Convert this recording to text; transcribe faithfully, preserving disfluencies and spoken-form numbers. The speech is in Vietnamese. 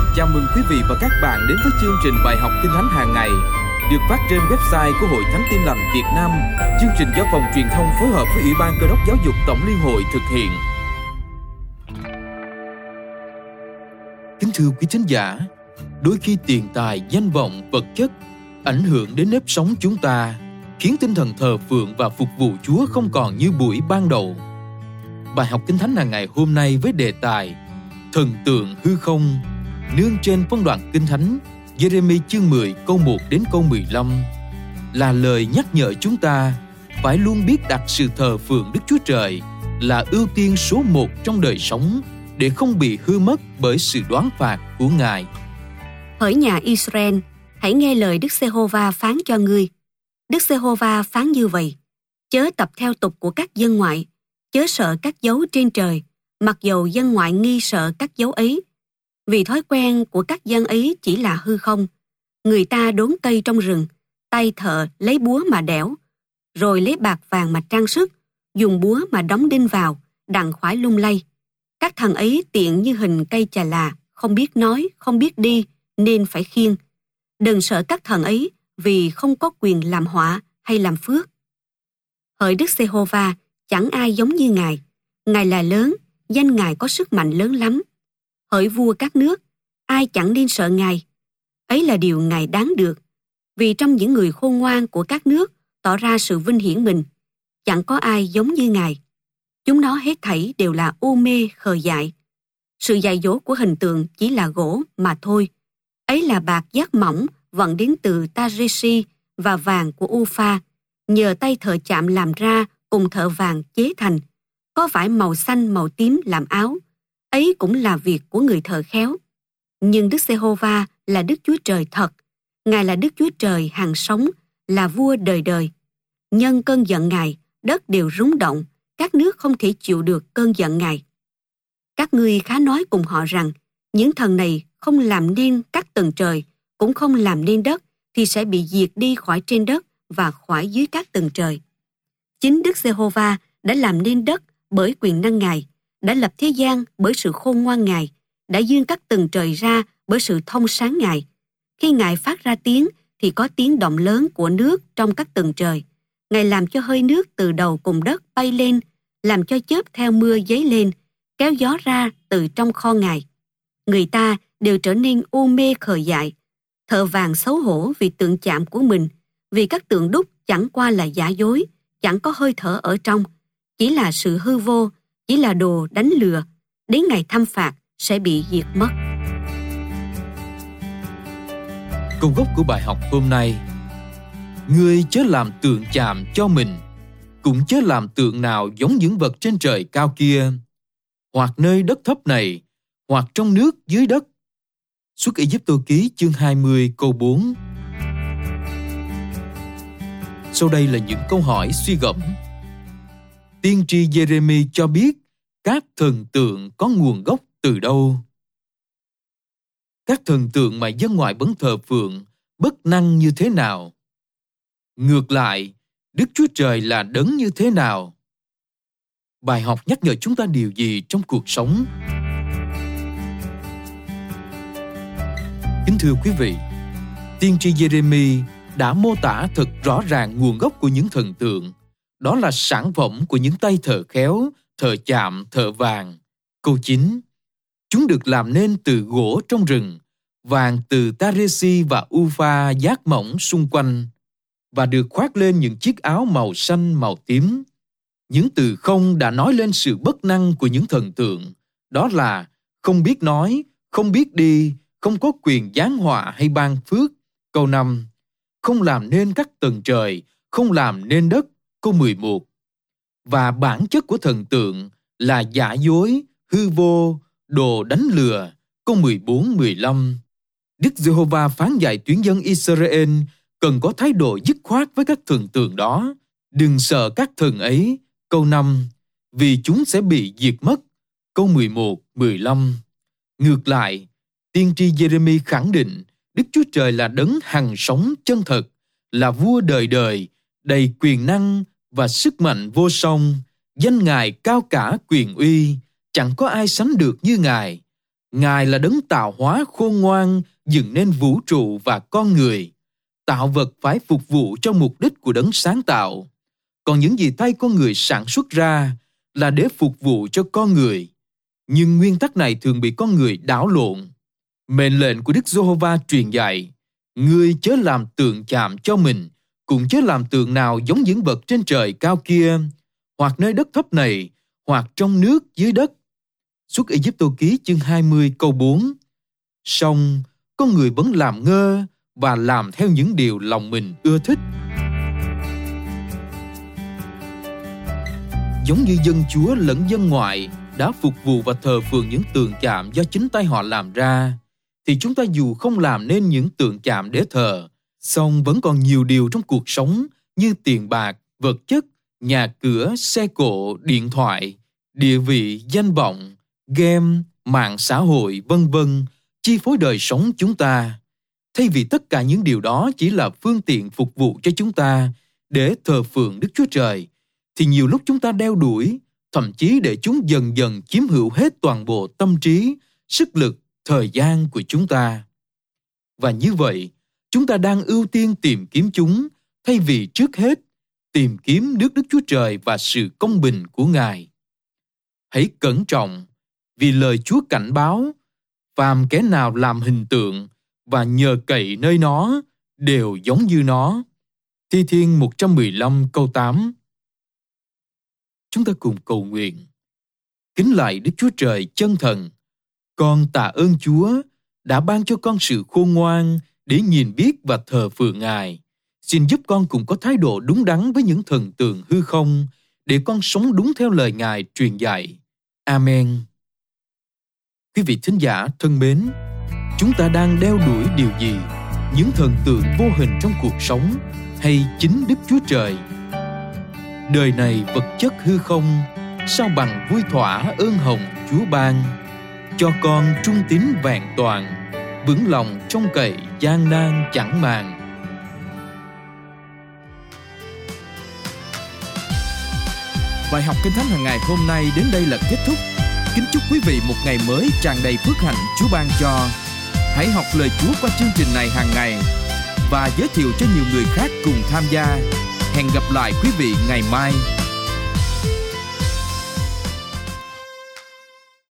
Chào mừng quý vị và các bạn đến với chương trình bài học Kinh Thánh hàng ngày được phát trên website của Hội Thánh Tin Lành Việt Nam. Chương trình do Phòng Truyền thông phối hợp với Ủy ban Cơ đốc Giáo dục Tổng Liên hội thực hiện. Kính thưa quý thính giả, đôi khi tiền tài, danh vọng, vật chất ảnh hưởng đến nếp sống chúng ta, khiến tinh thần thờ phượng và phục vụ Chúa không còn như buổi ban đầu. Bài học Kinh Thánh hàng ngày hôm nay với đề tài Thần tượng hư không, nương trên phân đoạn Kinh Thánh Giê-rê-mi chương mười câu một đến câu mười lăm, là lời nhắc nhở chúng ta phải luôn biết đặt sự thờ phượng Đức Chúa Trời là ưu tiên số một trong đời sống, để không bị hư mất bởi sự đoán phạt của Ngài. Hỡi nhà Israel, hãy nghe lời Đức Giê-hô-va phán cho ngươi. Đức Giê-hô-va phán như vậy: chớ tập theo tục của các dân ngoại, chớ sợ các dấu trên trời, mặc dầu dân ngoại nghi sợ các dấu ấy. Vì thói quen của các dân ấy chỉ là hư không. Người ta đốn cây trong rừng, tay thợ lấy búa mà đẽo, rồi lấy bạc vàng mà trang sức, dùng búa mà đóng đinh vào, đặng khoái lung lay. Các thần ấy tiện như hình cây chà là, không biết nói, không biết đi, nên phải khiêng. Đừng sợ các thần ấy, vì không có quyền làm họa hay làm phước. Hỡi Đức Giê-hô-va, chẳng ai giống như Ngài. Ngài là lớn, danh Ngài có sức mạnh lớn lắm. Hỡi vua các nước, ai chẳng nên sợ Ngài. Ấy là điều Ngài đáng được, vì trong những người khôn ngoan của các nước tỏ ra sự vinh hiển mình. Chẳng có ai giống như Ngài. Chúng nó hết thảy đều là u mê khờ dại. Sự dạy dỗ của hình tượng chỉ là gỗ mà thôi. Ấy là bạc giác mỏng vận đến từ Ta-rê-si và vàng của U-pha, nhờ tay thợ chạm làm ra cùng thợ vàng chế thành. Có vải màu xanh màu tím làm áo. Ấy cũng là việc của người thợ khéo. Nhưng Đức Giê-hô-va là Đức Chúa Trời thật. Ngài là Đức Chúa Trời hàng sống, là vua đời đời. Nhân cơn giận Ngài, đất đều rúng động, các nước không thể chịu được cơn giận Ngài. Các ngươi khá nói cùng họ rằng, những thần này không làm nên các tầng trời, cũng không làm nên đất, thì sẽ bị diệt đi khỏi trên đất và khỏi dưới các tầng trời. Chính Đức Giê-hô-va đã làm nên đất bởi quyền năng Ngài, đã lập thế gian bởi sự khôn ngoan Ngài, đã dương các tầng trời ra bởi sự thông sáng Ngài. Khi Ngài phát ra tiếng, thì có tiếng động lớn của nước trong các tầng trời. Ngài làm cho hơi nước từ đầu cùng đất bay lên, làm cho chớp theo mưa dấy lên, kéo gió ra từ trong kho Ngài. Người ta đều trở nên u mê khờ dại, thợ vàng xấu hổ vì tượng chạm của mình, vì các tượng đúc chẳng qua là giả dối, chẳng có hơi thở ở trong, chỉ là sự hư vô, chỉ là đồ đánh lừa, đến ngày thăm phạt sẽ bị diệt mất. Câu gốc của bài học hôm nay: ngươi chớ làm tượng chạm cho mình, cũng chớ làm tượng nào giống những vật trên trời cao kia, hoặc nơi đất thấp này, hoặc trong nước dưới đất. Xuất Ê-díp-tô ký chương hai mươi câu bốn. Sau đây là những câu hỏi suy gẫm. Tiên tri Giê-rê-mi cho biết các thần tượng có nguồn gốc từ đâu? Các thần tượng mà dân ngoại vẫn thờ phượng bất năng như thế nào? Ngược lại, Đức Chúa Trời là đấng như thế nào? Bài học nhắc nhở chúng ta điều gì trong cuộc sống? Kính thưa quý vị, tiên tri Giê-rê-mi đã mô tả thật rõ ràng nguồn gốc của những thần tượng. Đó là sản phẩm của những tay thợ khéo, thợ chạm, thợ vàng. Câu chín: chúng được làm nên từ gỗ trong rừng, vàng từ Ta-rê-si và U-pha giác mỏng xung quanh, và được khoác lên những chiếc áo màu xanh, màu tím. Những từ không đã nói lên sự bất năng của những thần tượng. Đó là không biết nói, không biết đi, không có quyền giáng họa hay ban phước. Câu năm: không làm nên các tầng trời, không làm nên đất. Câu mười một: và bản chất của thần tượng là giả dối, hư vô, đồ đánh lừa. Câu mười bốn mười lăm. Đức Giê-hô-va phán dạy tuyến dân Israel cần có thái độ dứt khoát với các thần tượng đó. Đừng sợ các thần ấy. Câu năm: vì chúng sẽ bị diệt mất. Câu mười một mười lăm. Ngược lại, tiên tri Giê-rê-mi khẳng định Đức Chúa Trời là đấng hằng sống chân thật, là vua đời đời, đầy quyền năng và sức mạnh vô song. Danh Ngài cao cả quyền uy, chẳng có ai sánh được như Ngài. Ngài là đấng tạo hóa khôn ngoan, dựng nên vũ trụ và con người. Tạo vật phải phục vụ cho mục đích của đấng sáng tạo. Còn những gì tay con người sản xuất ra là để phục vụ cho con người. Nhưng nguyên tắc này thường bị con người đảo lộn. Mệnh lệnh của Đức Giê-hô-va truyền dạy: ngươi chớ làm tượng chạm cho mình, cũng chớ làm tượng nào giống những vật trên trời cao kia, hoặc nơi đất thấp này, hoặc trong nước dưới đất. Xuất Ê-díp-tô ký chương hai mươi câu bốn. Song con người vẫn làm ngơ và làm theo những điều lòng mình ưa thích. Giống như dân Chúa lẫn dân ngoại đã phục vụ và thờ phượng những tượng chạm do chính tay họ làm ra, thì chúng ta dù không làm nên những tượng chạm để thờ, song vẫn còn nhiều điều trong cuộc sống như tiền bạc, vật chất, nhà cửa, xe cộ, điện thoại, địa vị, danh vọng, game, mạng xã hội, vân vân chi phối đời sống chúng ta. Thay vì tất cả những điều đó chỉ là phương tiện phục vụ cho chúng ta để thờ phượng Đức Chúa Trời, thì nhiều lúc chúng ta đeo đuổi, thậm chí để chúng dần dần chiếm hữu hết toàn bộ tâm trí, sức lực, thời gian của chúng ta. Và như vậy, chúng ta đang ưu tiên tìm kiếm chúng, thay vì trước hết tìm kiếm nước Đức Chúa Trời và sự công bình của Ngài. Hãy cẩn trọng, vì lời Chúa cảnh báo, phàm kẻ nào làm hình tượng và nhờ cậy nơi nó đều giống như nó. Thi Thiên một trăm mười lăm câu tám. Chúng ta cùng cầu nguyện. Kính lạy Đức Chúa Trời chân thần, con tạ ơn Chúa đã ban cho con sự khôn ngoan để nhìn biết và thờ phượng Ngài. Xin giúp con cùng có thái độ đúng đắn với những thần tượng hư không, để con sống đúng theo lời Ngài truyền dạy. Amen. Quý vị thính giả thân mến, chúng ta đang đeo đuổi điều gì? Những thần tượng vô hình trong cuộc sống hay chính Đức Chúa Trời? Đời này vật chất hư không, sao bằng vui thỏa ơn hồng Chúa ban. Cho con trung tín vẹn toàn, vững lòng trông cậy gian nan chẳng màng. Bài học Kinh Thánh hàng ngày hôm nay đến đây là kết thúc. Kính chúc quý vị một ngày mới tràn đầy phước hạnh Chúa ban cho. Hãy học lời Chúa qua chương trình này hàng ngày và giới thiệu cho nhiều người khác cùng tham gia. Hẹn gặp lại quý vị ngày mai.